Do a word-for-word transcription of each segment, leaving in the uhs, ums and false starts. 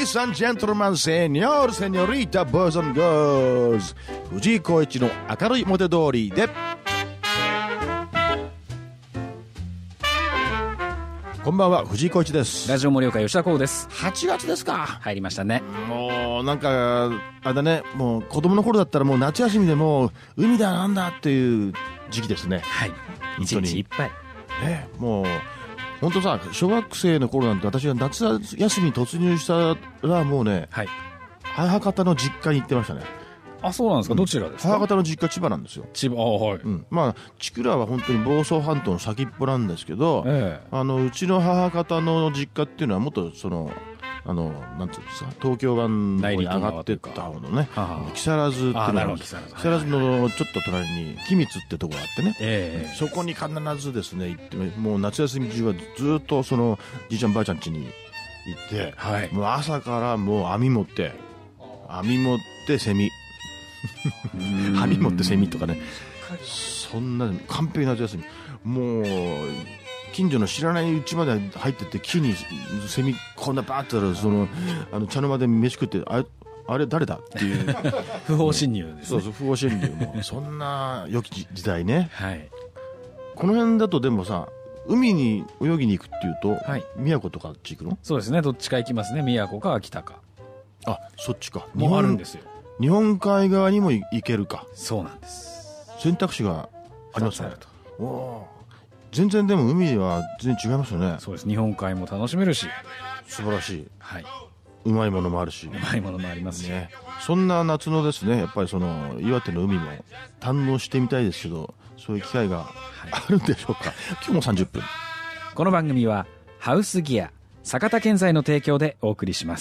Ladies and gentlemen, senor, señorita, boys and girls 藤井浩一の明るい表通りでこんばんは、藤井浩一です。 ラジオ盛岡吉田光です。 はちがつですか。 入りましたね。 もうなんかあれだね、もう子供の頃だったらもう夏休みでもう海だなんだっていう時期ですね。 はい、一日いっぱいね、もう本当さ、小学生の頃なんて私は夏休みに突入したらもうね、はい、母方の実家に行ってましたね。 あ、そうなんですか。どちらですか。 母方の実家千葉なんですよ。 千葉、あ、はい、うん、 まあ千倉は本当に房総半島の先っぽなんですけど、ええ、あのうちの母方の実家っていうのはもっとそのあのなんていうんですか、東京湾の方に上がってった方のね、木更津っていうのが木更津のちょっと隣に君津ってとこがあってね、ええ、そこに必ずですね行って、もう夏休み中はずっとそのじいちゃんばあちゃん家に行って、はい、もう朝からもう網持って網持ってセミ網持ってセミとかね、そんな完璧な夏休み、もう近所の知らないうちまで入ってって木にセミこんなバーッとそのあの茶の間で飯食って、あれあれ誰だっていう不法侵入ですね。 そうそう、不法侵入もそんな良き時代ね、はい、この辺だとでもさ、海に泳ぎに行くっていうと、はい、宮古とかあっち行くの？ そうですね、どっちか行きますね。宮古か秋田か。 あ、そっちか。 もうあるんですよ。 日本海側にも行けるか。 そうなんです。選択肢がありますね。お、全然でも海は全然違いますよね。 そうです。日本海も楽しめるし、 素晴らしい、はい、うまいものもあるし、 うまいものもありますし、ね、 そんな夏のですね、やっぱりその岩手の海も堪能してみたいですけど、そういう機会があるんでしょうか、はい、今日もさんじゅっぷん。 この番組はハウスギア坂田建材の提供でお送りします。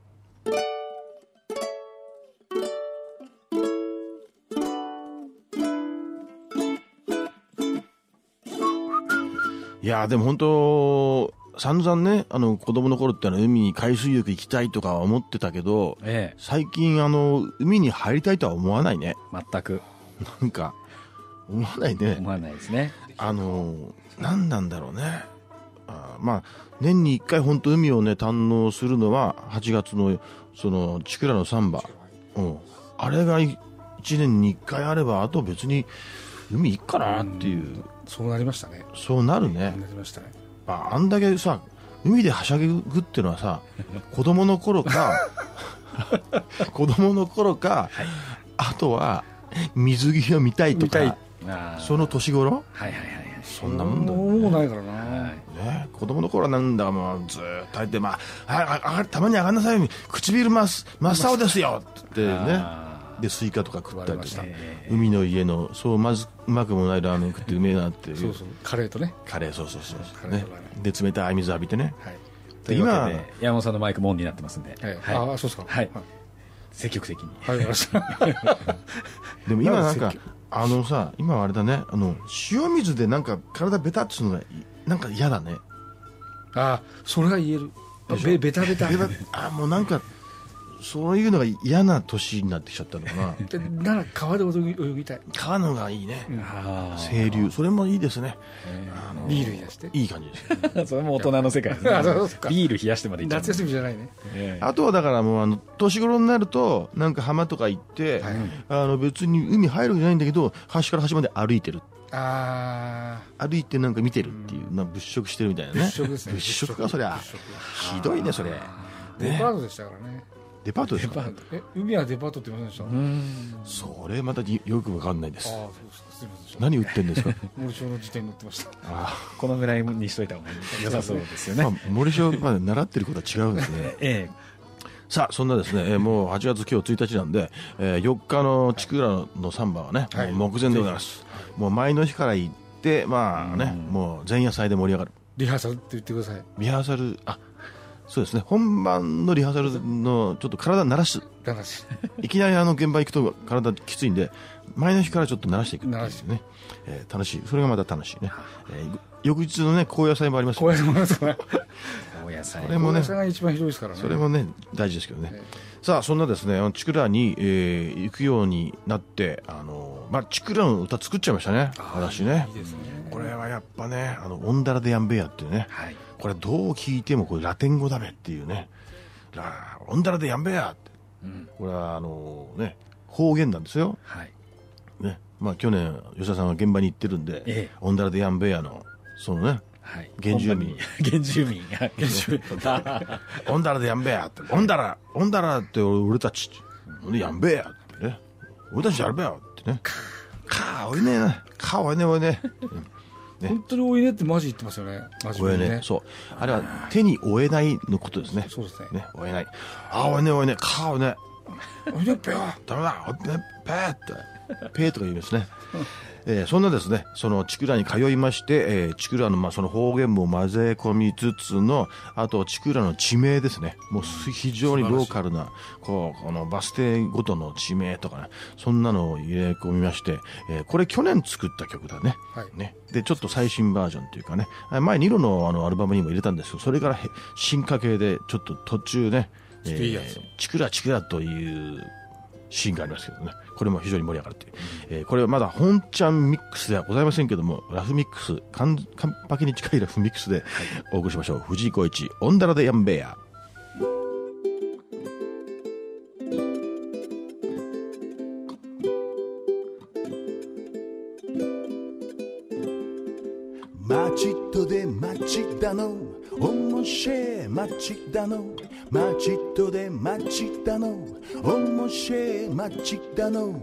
いやでも本当散々ね、あの子供の頃ってのは海に海水浴行きたいとか思ってたけど、ええ、最近あの海に入りたいとは思わないね。 全くなんか思わないね。 思わないですね。あの何なんだろうね。あ、まあ年にいっかい本当海をね堪能するのははちがつのその千倉のサンバ、うん、あれがいちねんにいっかいあれば、あと別に海行くかなっていう、うん、 そうなりましたね。 そうなるね。 なりましたね。 あ, あんだけさ海ではしゃぐっていうのはさ子供の頃か子供の頃か、はい、あとは水着を見たいとか、その年頃、はいはいはい、そんなもんだよね。 もうないからな、 ね、子供の頃はなんだもうずーっと入って、まあ、ああたまに上がんなさい、唇真っ青ですよってね。でスイカとか食ったりとか、海の家のそうまずうまくもないラーメン食ってうめえなっていう。 そうそう、カレーとね、 カレー、そうそうそうそう、ね、で冷たい水浴びてね、はい、 というわけで山本さんのマイクもオンになってますんで、 はいはい、ああそうですか、 はい、はい、積極的に、 はい、 でも今なんかあのさ、今はあれだね、あの塩水でなんか体ベタッとするのがなんか嫌だね。 ああ、それが言える。ベ, ベタベタあ、もうなんかそういうのが嫌な年になってきちゃったのかな。 なら川で泳ぎ、泳ぎたい。 川のがいいね、うん、清流、それもいいですね。 あのビール冷やしていい感じですね。 それも大人の世界ですね。ビール冷やしてまでいっちゃう。 夏休みじゃないね、 えー、あとはだからもうあの年頃になるとなんか浜とか行って、はい、あの別に海入るわけじゃないんだけど端から端まで歩いてる。あ歩いてなんか見てるっていう、うん、物色してるみたいなね。 物色ですね。 物色かそりゃひどいねそれ。 デパートでしたからね。 デパートですか。 え、海はデパートって言いませんでした。うん、 それまたよくわかんないです。あ、そうですか。すみません。何売ってんですか。 森章の辞典に載ってました。 あ、このぐらいにしといた方が良さそうですよね。まあ、 森章まで習ってることは違うんですね。ええ。さあそんなですね、えー、もうはちがつ今日ついたちなんで、えー、よっかの千倉のサンバはね、はい、もう目前でございます。はい、もう前の日から行ってまあね、もう前夜祭で盛り上がる。 リハーサルって言ってください。 リハーサル、あ、そうですね、本番のリハーサルのちょっと体慣らす。 慣らす。 いきなりあの現場行くと体きついんで、前の日からちょっと慣らしていくっていうね、えー、楽しい。それがまた楽しいね。えー、翌日のね高野菜もありますよね。 高野菜もありますね。 高野菜。 それもね、 高野菜が一番ひどいですからね。 それもね大事ですけどね。えー、さあそんなですね、千倉に、えー、行くようになって、あのまあ千倉の歌作っちゃいましたね。私ね。いいですね。これはやっぱね、あのオンダラでやんべやっていうね。はい、これどう聞いてもこれラテン語だべっていうね。 おんだらでやんべやって、うん、これはあのね方言なんですよ、はいねまあ、去年吉田さんは現場に行ってるんで、ええ、おんだらでやんべやのそのね、はい、原住民原住民原住民おんだらでやんべやっておんだらおんだらって俺たちやんべやってね俺たちやるべやってねかおいねかおいねおいねね、本当においねってマジ言ってますよね。 真面目にね。そう。あれは手に負えないのことですね。 そうですね。 ね、負えない。あ、おいねおいね、かおいね。 おいねぺー。 ダメだ、おいねぺーって。ぺーとか言うんですね。えー、そんなですね、そのチクラに通いまして、えー、チクラのまあその方言も混ぜ込みつつの、あとチクラの地名ですね。もう非常にローカルな、こう、このバス停ごとの地名とかね、そんなのを入れ込みまして、えー、これ去年作った曲だね。はい。ね。で、ちょっと最新バージョンというかね、前ニロのあのアルバムにも入れたんですけど、それから進化系でちょっと途中ね、えー、チクラチクラというシーンがありますけどね。これも非常に盛り上がるという、えー、これはまだ本ちゃんミックスではございませんけども、ラフミックスカンカンパケに近いラフミックスでお送りしましょう。藤井浩一オンダラでやんべや。 町とで町だのおもしえ町だの町とで町だのおもしえ町だの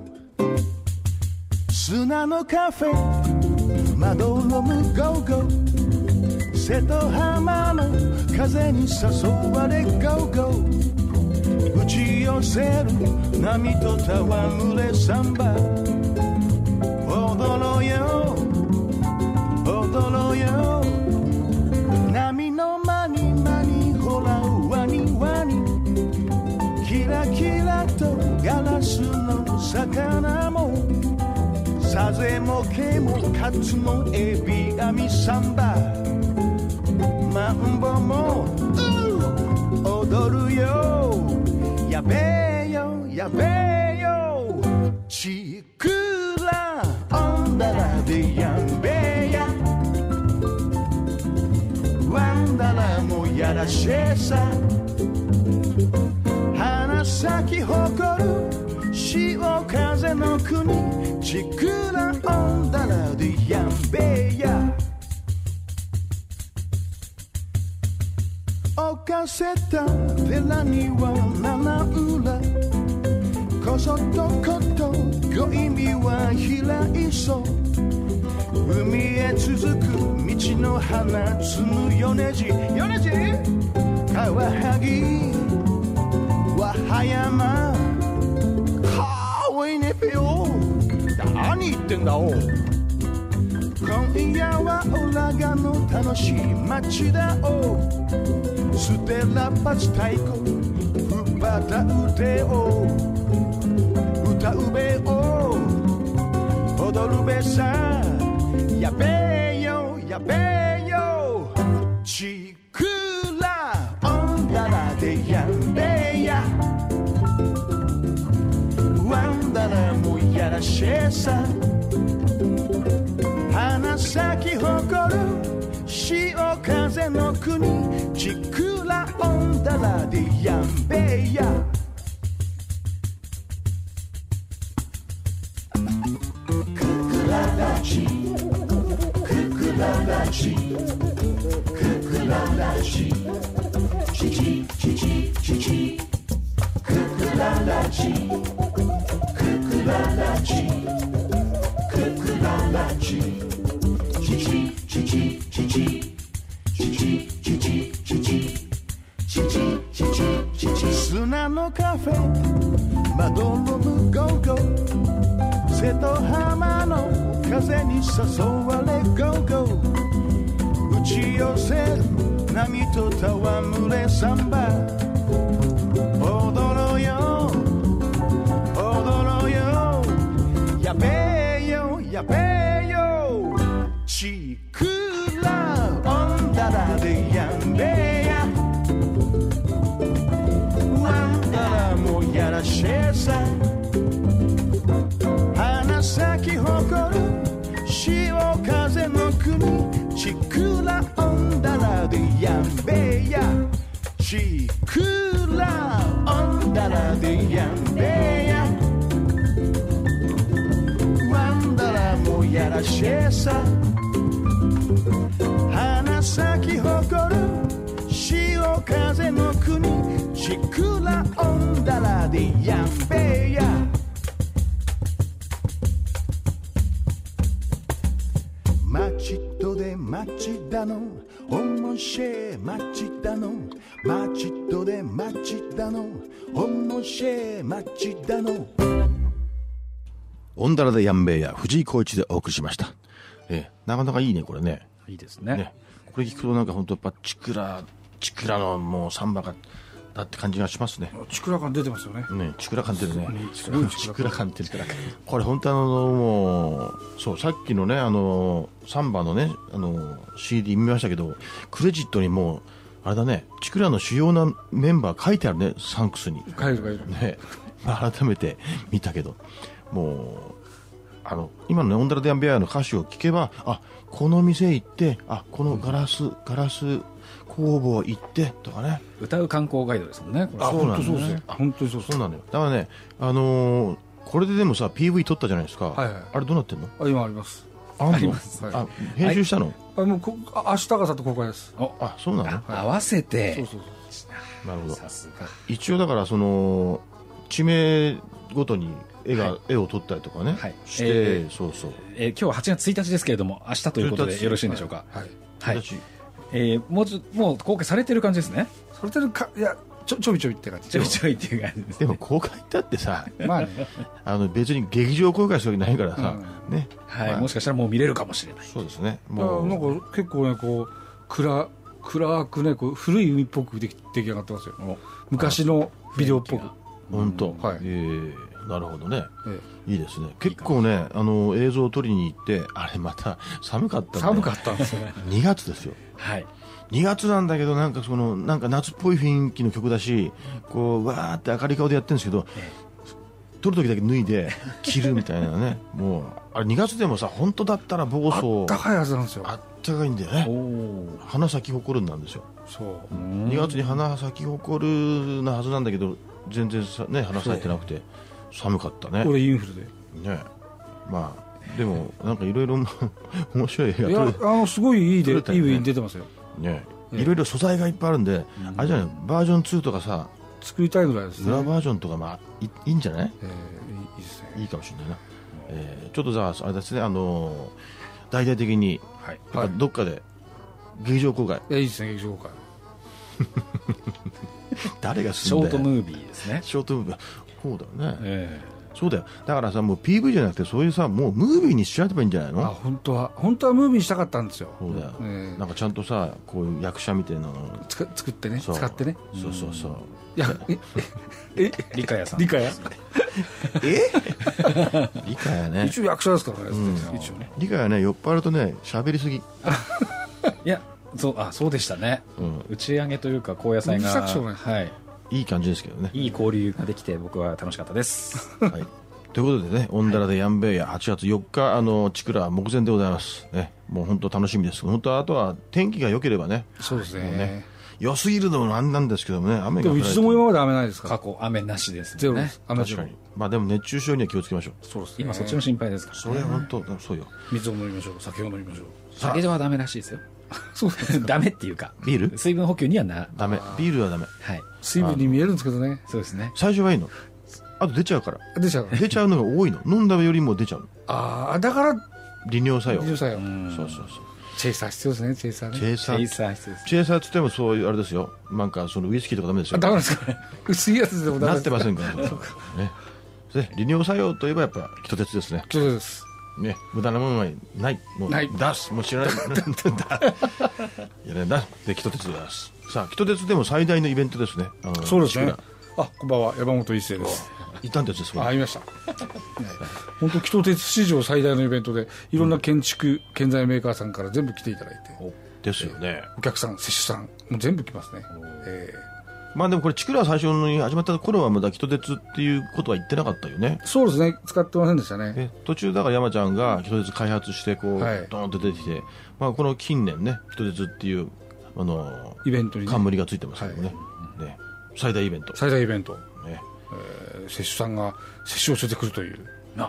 砂のカフェまどろむゴーゴー瀬戸浜の風に誘われゴーゴー打ち寄せる波と戯れサンバ踊ろうよ踊ろうよ波の間に間にほらワニワニキラキラとガラスの魚もサゼもケもカツもエビ網サンバマンボも踊るよやべえよやべえよチクラオンダラでやんべえやワンダラもやらしえさ花咲き誇る潮風の国チクラオンダラでやんべえや犯せた寺には七裏こそとこと恋意味は開いそう海へ続く道の花摘む米地米地カワハギ和葉山かわいいねぺよ何言ってんだお今夜はオラガの楽しい街だおステラパツ太鼓ふばたうてお歌うべお踊るべさやべえよやべえよチクラオンダラでやんべえやワンダラもやらしえさ花咲き誇る潮風の国チクラオンダラでやんべえやククララチククララチククララチチチチチチチククララチククララチククララチチチチチチチチチチチチチチチチ砂のカフェまどろむゴーゴー瀬戸浜の風に誘われゴーゴー打ち寄せる波と戯れサンバ踊ろうよ踊ろうよやべえよやべえよチクラオンダラでやんべえやワンダラもやらしえさ花咲き誇る潮風の国チクラオンダラでやんべえやチクラらシェさ花咲き誇る潮風の国ちくらおんだらでやんべや町とで町だのおもしえ町だの町とで町だのおもしえ町だのオンダラでやんべえや藤井浩一でお送りしました、えー、なかなかいいねこれね。 いいです ね, ねこれ聞くとなんか本当やっぱチクラチクラのもうサンバがだって感じがしますね。 チクラ感出てますよね。 ねチクラ感出るね。 すごいチクラ感出るからこれ本当あのもうそうさっきのねあのサンバのねあの シーディー 見ましたけどクレジットにもうあれだねチクラの主要なメンバー書いてあるねサンクスに書いてるね、まあ、改めて見たけどもうあの今のねオンダラデアンベアの歌詞を聞けばあこの店行ってあこのガラスガラス工房行ってとかね歌う観光ガイドですもんね。これあそうなんだね。 本当そうですよ。本当にそうです。 そうなのよ。だからねあのー、これででもさ ピーブイ 撮ったじゃないですか、 はいはい、 あれどうなってんの？ あ今あります。 あんの？ あります、 はい、 あ編集したの？ あもうこあ明日がさと公開です。 あそうなの？ あ合わせてそうそうそうなるほど。 さすが一応だからその地名ごとに絵が、はい、絵を撮ったりとかね、はい、して、えー、そうそう、 えー、今日ははちがつついたちですけれども明日ということでよろしいんでしょうか。 はい、 はいはいえー、もうちょもう公開されてる感じですね。 されてるかいやちょちょびちょびって感じ。 ちょびちょびっていう感じです、ね、 でも公開だってさまあねあの別に劇場公開するわけないからさ、うん、ねはい、 まあ、 もしかしたらもう見れるかもしれない。 そうですね。 もうなんか結構ねこう暗暗くねこう古い海っぽくでき出来上がってますよ。昔のビデオっぽく。 本当、 はい、 えー、なるほどね、 ええ、いいですね。結構ねあの映像を撮りに行ってあれまた寒かったんで寒かったんですよねにがつですよ。 はいにがつなんだけどなんかそのなんか夏っぽい雰囲気の曲だしこうわーって明るい顔でやってるんですけど、ええ、撮る時だけ脱いで着るみたいなねもうあれにがつでもさ本当だったら房総あったかいはずなんですよ。 あったかいんだよね。花咲き誇るんなんですよ。 そうにがつに花咲き誇るなはずなんだけど全然さ、ね、花咲いてなくて寒かったね。 これインフルでねまあでもなんかいろいろ面白い映画いやあのすごいいいで、ね、いい上に出てますよね。いろいろ素材がいっぱいあるんで、うん、あれじゃないバージョンツーとかさ作りたいぐらいですね。 裏バージョンとか、まあ、い, いいんじゃない、 えー、いいですね。 いいかもしれないな、えー、ちょっとじゃああれですねあのー、大々的に、はい、どっかで劇場公開、 いやいいですね劇場公開誰がすんだよ。 ショートムービーですね。 ショートムービーそうだよね、えー、そうだよ。だからさもう ピーブイ じゃなくてそういうさもうムービーにしちゃえばいいんじゃないの。 あ本当は本当はムービーにしたかったんですよ。 そうだよ、 えー、 なんかちゃんとさこういう役者みたいなのつか作ってね使ってね。 そうそうそう。 いやええリカヤさんリカヤえリカヤね一応役者ですからね、うん、一応ねリカヤね酔っ払うとね喋りすぎいやそうあそうでしたね、うん、打ち上げというか高野菜が、はい、 いい感じですけどね。 いい交流ができて僕は楽しかったです、 はい、ということでねオンダラでやんべえやはちがつよっかあのチクラ目前でございます、ね、もう本当楽しみです。本当あとは天気が良ければね。 そうです ね, ね良すぎるのもなんなんですけどもね雨がでも一度も今まで雨ないですか。 過去雨なしですね。 ゼロです。雨確かに。まあでも熱中症には気をつけましょう。 そうですね。 今そっちの心配ですから、ね、 それは本当そうよ。 水を飲みましょう。酒を飲みましょう。 酒はダメらしいですよ。 そうですダメっていうかビール水分補給にはなダメ。ビールはダメ。 はい。 水分に見えるんですけどね。 そうですね。 最初はいいの。あと出ちゃうから。 出ちゃう。 出ちゃうのが多いの。飲んだよりも出ちゃうの。 ああだから利尿作用。 利尿作用。 そうそうそう。 チェイサー必要ですね。チェイサーね。 チェイサー。 チェイサー必要です。 チェイサーって言ってもそういうあれですよ。なんかそのウイスキーとかダメですよ。 ダメですかね。薄いやつでもダメなってませんからね。ね。利尿作用といえばやっぱ気と鉄ですね。 そうです。 ね、無駄なものはない。もうない出す。もう知らない。いやねだ。で気と鉄です。さあ気と鉄でも最大のイベントですね。あのそうですね。あこんばんは山本一成です。 いたんです。 あありました。本当気と鉄史上最大のイベントでいろんな建築建材メーカーさんから全部来ていただいて。 ですよね。 お客さん、施主さんもう全部来ますね。えー、まあでもこれチクラ最初に始まった頃はまだ気と鉄っていうことは言ってなかったよね。 そうですね。使ってませんでしたね。 途中だから山ちゃんが気と鉄開発してこう、はい、ドーンと出てきて、まあこの近年ね気と鉄っていうあのイベントに、ね、 冠がついてますけどね。はい、ね最大イベント。 最大イベント。 ね。 えー、施主さんが施主を連れてくるという。 な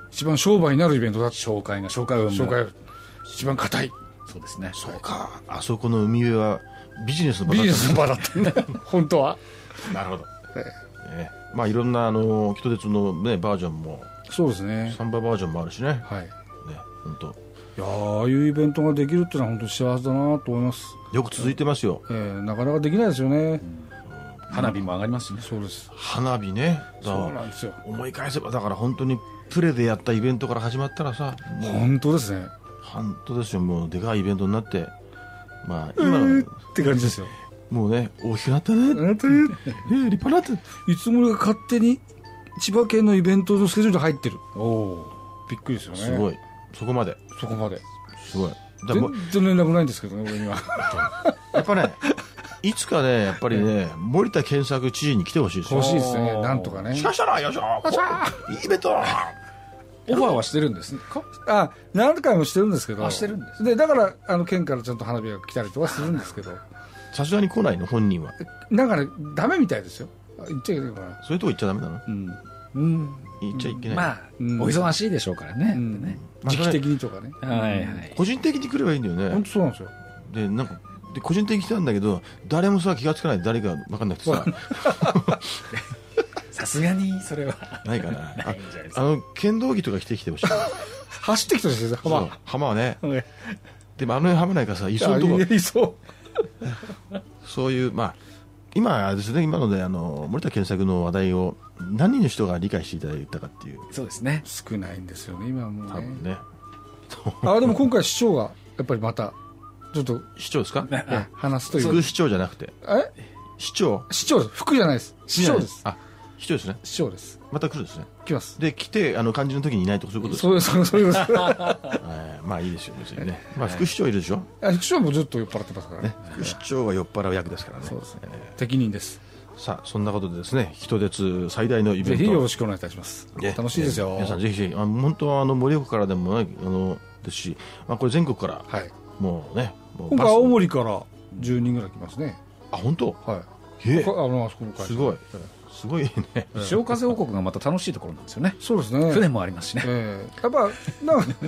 一番商売になるイベントだ。 紹介が紹介を紹介一番硬い。 そうですね。 そうか、あそこの海辺はビジネスの場だった。 ビジネスの場だったね本当は。 なるほど、 えええ、まあいろんなあのキト鉄の、ね、バージョンも、 そうですね、 サンババージョンもあるしね、 はい、 ね、本当。 いやああいうイベントができるっていうのは本当に幸せだなと思います。 よく続いてますよ、 えー、なかなかできないですよね、うん、 花火も上がりますしね。 そうです。 花火ね、 そうなんですよ。 思い返せばだから本当にプレでやったイベントから始まったらさ、 本当ですね。 本当ですよ、もうでかいイベントになって、まあ今のって感じですよ。 もうね、大きくなったね、 なったねえー、立派なって、 いつもが勝手に千葉県のイベントのスケジュールに入ってる。おお、びっくりですよね。 すごい、そこまで、 そこまですごい。だ全然連絡ないんですけどね、俺には。 やっぱね、いつかね、やっぱりね、森田健作知事に来てほしいですよ。 欲しいですね、なんとかね。 しかしたらよいしょ、いいイベントだ。 オファーはしてるんですか？ あ、何回もしてるんですけど。 あ、してるんです。 で、だからあの県からちゃんと花火が来たりとかするんですけど。 さすがに来ないの、本人は。 なんかね、ダメみたいですよ。言っちゃいけないかな。 そういうとこ行っちゃダメなの？ うん。うん。 言っちゃいけない。 まあ、 うん、 お忙しいでしょうからね。 うん、 ね、 時期的にとかね。 はいはい。 個人的に来ればいいんだよね。 本当そうなんですよ。 で、なんか、で個人的に来たんだけど、誰もさ気がつかないで誰か分かんなくてさ。 さすがにそれはないかな。 ないんじゃないですか。 あの剣道着とか着てきてほしい。 走ってきたんですよ、浜。 浜はね。 はい、 でもあの辺浜ないからさ、いそうとこ。 いそう。 そういう、まあ、今ですね、今のであの森田健作の話題を何人の人が理解していただいたかっていう。 そうですね。 少ないんですよね、今はもうね。 多分ね。 あ、でも今回市長がやっぱりまたちょっと市長ですか？ 話すという。 副市長じゃなくて。 え？ 市長？ 市長です。副じゃないです。市長です。 あ、市長ですね。 市長です。 また来るんですね。 来ます。 で来てあの漢字の時にいないとかそういうことですか？ そうそうそういうことです。 まあいいですよ別にね。まあ副市長いるでしょ。 副市長もずっと酔っ払ってますからね。 副市長は酔っ払う役ですからね。 そうですね。適任です。 さあそんなことでですね、人鉄最大のイベント、 ぜひよろしくお願いいたします。楽しいですよ。 皆さんぜひぜひ、あの本当はあの盛岡からでもね、あのですし、まあこれ全国から、はい、もうね、もう今回青森からじゅうにんぐらい来ますね。 あ、本当？ はい。 ええ、 あのあそこの会社。 すごい。すごいね。 潮風王国がまた楽しいところなんですよね。 そうですね。 船もありますしね。 えー、やっぱなんか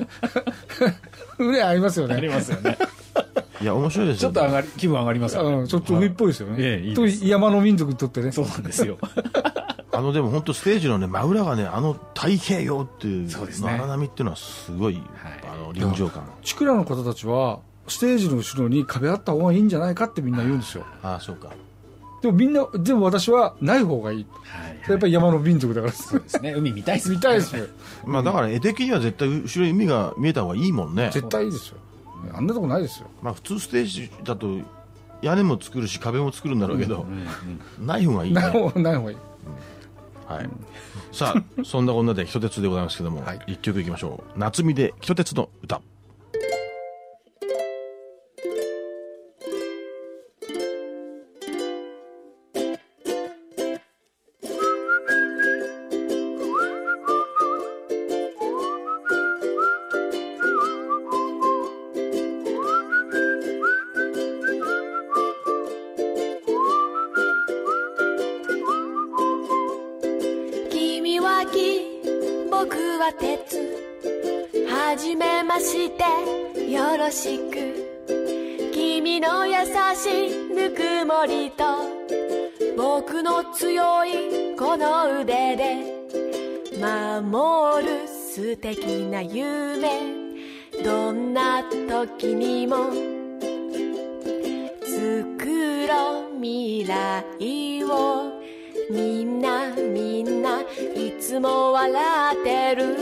船ありますよね。 ありますよね。 いや面白いですよ。 ちょっと上がり気分上がりますよね。 ちょっと海っぽいですよね。 ええ、いいと山の民族にとってね。 そうなんですよ。 あのでも本当ステージのね真裏がね、あの太平洋っていう荒波っていうのはすごい、はい、あの臨場感。 チクラの方たちはステージの後ろに壁あった方がいいんじゃないかってみんな言うんですよ。 ああそうか。 でもみんなでも私はない方がいい。はいはい、やっぱり山の民族だから。 そうですね。海見たいです。 見たいですよ。 まあだから絵的には絶対後ろに海が見えた方がいいもんね。 絶対いいですよ。あんなとこないですよ。 まあ普通ステージだと屋根も作るし壁も作るんだろうけど、うんうんうん、ない方がいいね。 ない方がいい。うん、 はい。さあそんなこんなで人鉄でございますけども、はい、一曲いきましょう。夏美で人鉄の歌。 僕は鉄はじめましてよろしく君の優しいぬくもりと僕の強いこの腕で守る素敵な夢どんな時にも作ろう未来をみんなみんないつも笑ってる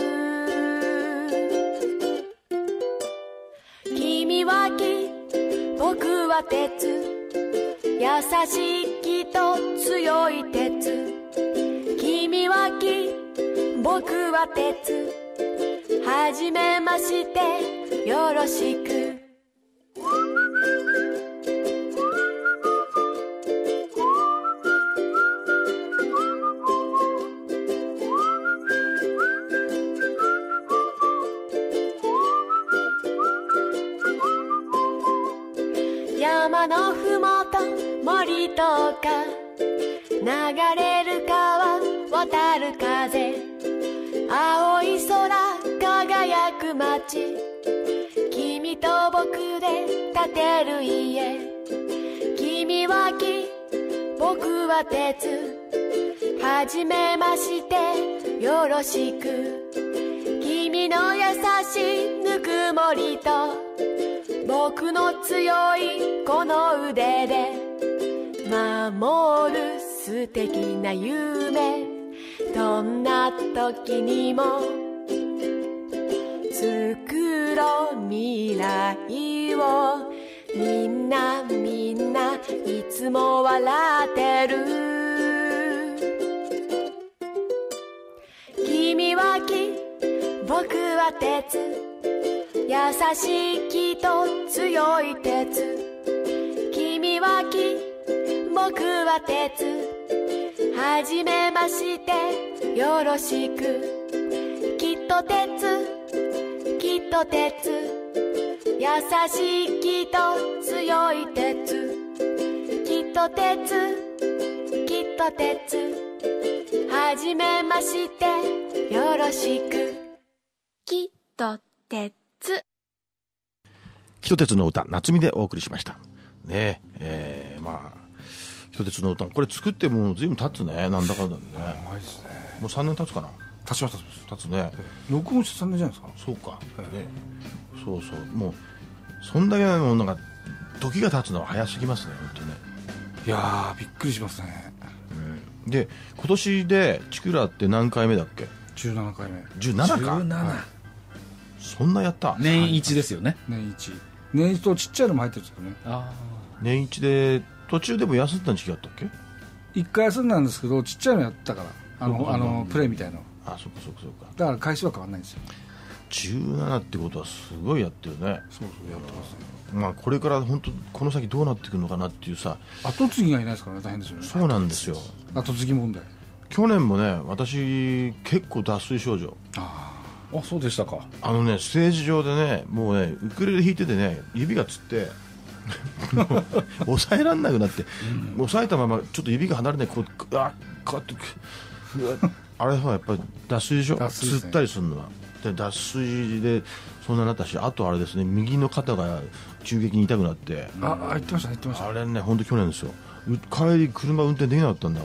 君は木僕は鉄優しい木と強い鉄君は木僕は鉄はじめましてよろしく山のふもと森とか流れる川渡る風青い空輝く街、君と僕で建てる家、君は木僕は鉄、はじめましてよろしく、君の優しいぬくもりと僕の強いこの腕で守る素敵な夢、どんな時にも作ろう未来を、みんなみんないつも笑ってる、君は木僕は鉄、優しい木と強い鉄、君は木僕は鉄、はじめましてよろしく、きっと鉄きっと鉄、優しい木と強い鉄、きっと鉄きっと鉄、はじめましてよろしく、きっと鉄。 木と鉄の歌、夏美でお送りしましたね。えー、まあ木と鉄の歌、これ作ってもう随分経つね、なんだかんだね。 長いですね。 もうさんねん経つかな。 経ちました。 経つね。 録音してさんねんじゃないですか。 そうか、ね、そうそう、もうそんだけもうなんか時が経つのは早すぎますね、本当ね。 いやーびっくりしますね、 うん、で今年でチクラって何回目だっけ？ じゅうななかいめ。 じゅうななか。 じゅうなな、 はい、そんなやった。 年一ですよね。 年一年一とちっちゃいのも入ってるんですけどね。 あ年一で途中でも休んだ時期あったっけ？ 一回休んだんですけど、ちっちゃいのやったから、あのそうあのプレイみたいの。 あ、そっかそっかそっか。 だから回数は変わんないんですよ。 じゅうななってことはすごいやってるね。 そうそうやってますね。 まあこれから本当この先どうなってくるのかなっていうさ。 後継ぎがいないですからね、大変ですよね。 そうなんですよ。 後継ぎ問題。 去年もね、私結構脱水症状。 ああ、そうでしたか。 あのね、ステージ上でね、もうね、ウクレレ弾いててね、指がつってもう抑えられなくなって、うん、抑えたままちょっと指が離れない、こうあこうやってあれはやっぱり脱水でしょ、 脱水ですね、 つったりするのは。で脱水でそんなになったし、あとあれですね、右の肩が急激に痛くなって、 ああ、言ってました言ってました。 あれね、本当去年ですよ。帰り車運転できなかったんだから、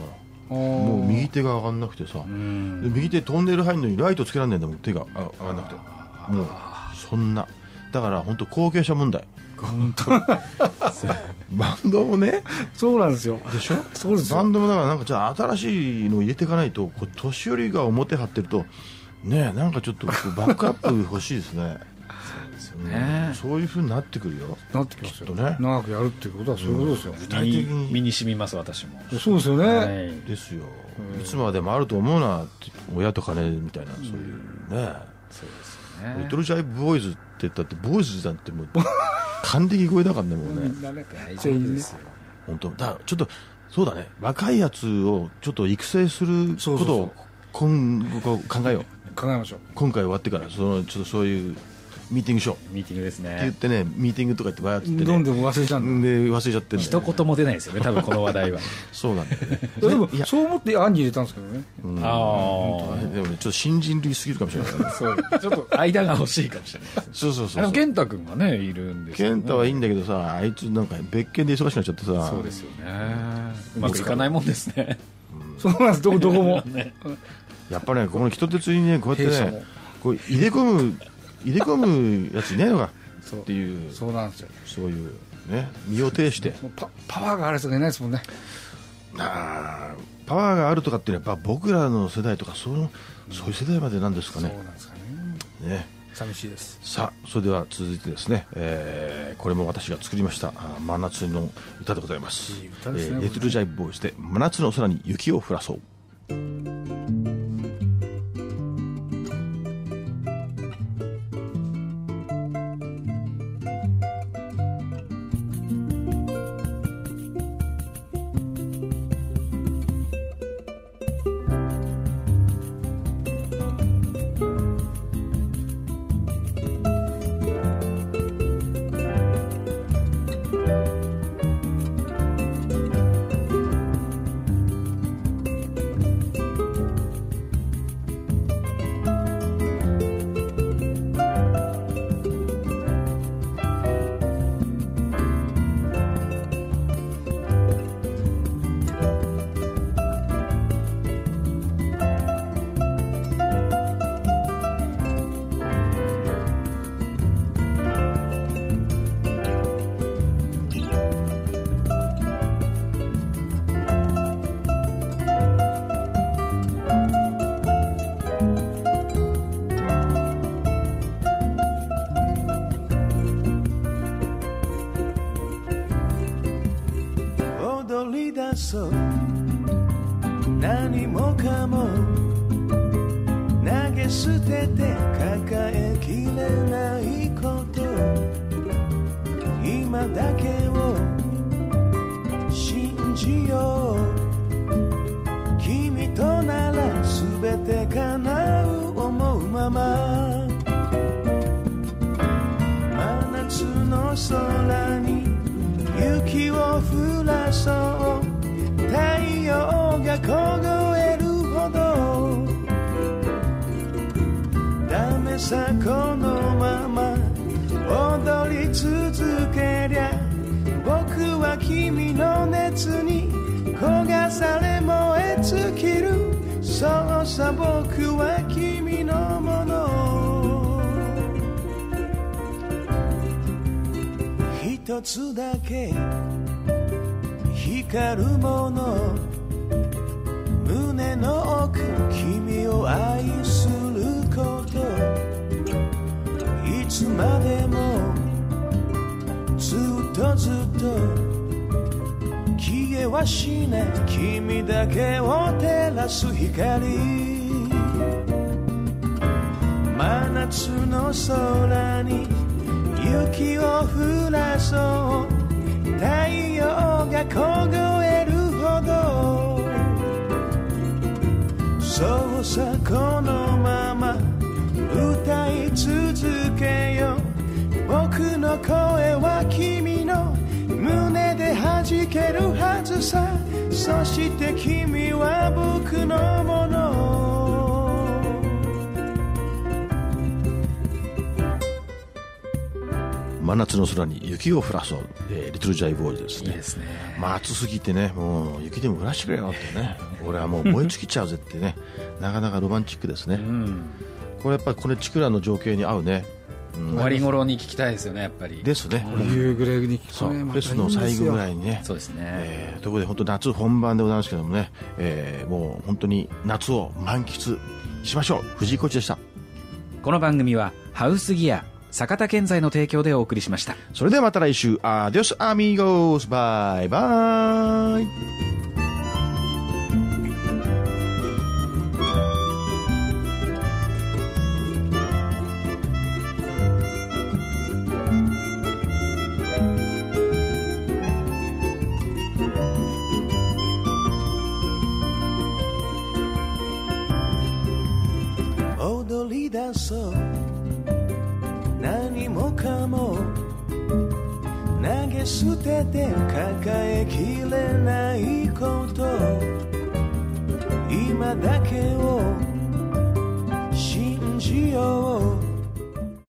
もう右手が上がんなくてさ、で右手トンネル入るのにライトつけられないんだもん、手が上がんなくて、もうそんな、だから本当後継者問題。 本当バンドもね、 そうなんですよ。 でしょ。 そうですよ。 バンドもだからなんかじゃあ新しいのを入れていかないと、こう年寄りが表張ってるとね、なんかちょっとバックアップ欲しいですね。 そうですよね、 うん、そういう風になってくるよ。 なってきますよ、 きっとね。 長くやるっていうことはそういうことですよ、 具体的に身に染みます、私も。 そうですよね、 はい、 ですよ。いつまでもあると思うなって、親と金みたいな、そういうね。 そうですよね。 リトルジャイブボーイズって言ったって、ボーイズなんてもう還暦超えだからね、もうね。 大丈夫ですよ。 本当だ、ちょっとそうだね、若いやつをちょっと育成することを今後考えよう。 考えましょう。 今回終わってから、そのちょっとそういうミーティングしよう。 ミーティングですね。 って言ってね、ミーティングとか言ってわーってね、 どんどん忘れちゃうんで忘れちゃってんだよね。 一言も出ないですよね、多分この話題は。 そうなんだよね。 でもいやそう思って案に入れたんですけどね。 うん、 ああ、 でもね、ちょっと新人類すぎるかもしれない、ね。 そうちょっと間が欲しいかもしれない。 そうそうそうそう。 でも健太君がねいるんですよね。 健太はいいんだけどさ、あいつなんか別件で忙しくなっちゃってさ。 そうですよね。うまくいかないもんですね。 そうなんです、どこどこも。 ね、 やっぱね、この人鉄にね、こうやってね、こう入れ込む入れ込むやついないのかっていう、 そうなんですよ。 そういうね、身を挺してパ, パワーがある人がいないですもんね。 あパワーがあるとかっていうのはやっぱ僕らの世代とかその、うん、そういう世代までなんですかね。 そうなんですかね。ね、寂しいです。 さあ、それでは続いてですね、えー、これも私が作りました真夏の歌でございます。いい歌ですね。えー、リトルジャイブボーイズで真夏の空に雪を降らそう。 そう何もかも投げ捨てて抱えきれないこと今だけを信じよう君となら全て叶う思うまま真夏の空に雪を降らそう太陽が凍えるほどダメさこのまま踊り続けりゃ僕は君の熱に焦がされ燃え尽きるそうさ僕は君のもの一つだけ光るもの胸の奥君を愛することいつまでもずっとずっと消えはしない君だけを照らす光真夏の空に雪を降らそう太陽が凍えるほどそうさこのまま歌い続けよう僕の声は君の胸で弾けるはずさそして君は僕のもの真夏の空に雪を降らそう、えー、リトルジャイボーイですね。 いいですね。 まあ暑すぎてねもう雪でも降らしてくれよってね俺はもう燃え尽きちゃうぜってねなかなかロマンチックですね、うん、これやっぱりこれチクラの情景に合うね、 うん、終わり頃に聞きたいですよねやっぱりですね、 うん、夕暮れに聞こえフェスの最後ぐらいにねそうですね、 えー、ということで本当夏本番でございますけどもね、えー、もう本当に夏を満喫しましょう。藤井コーチでした。 この番組はハウスギア坂田建材の提供でお送りしました。 それではまた来週。アディオスアミーゴス。バイバイ。 踊り出そう何もかも投げ捨てて抱えきれないこと今だけを信じよう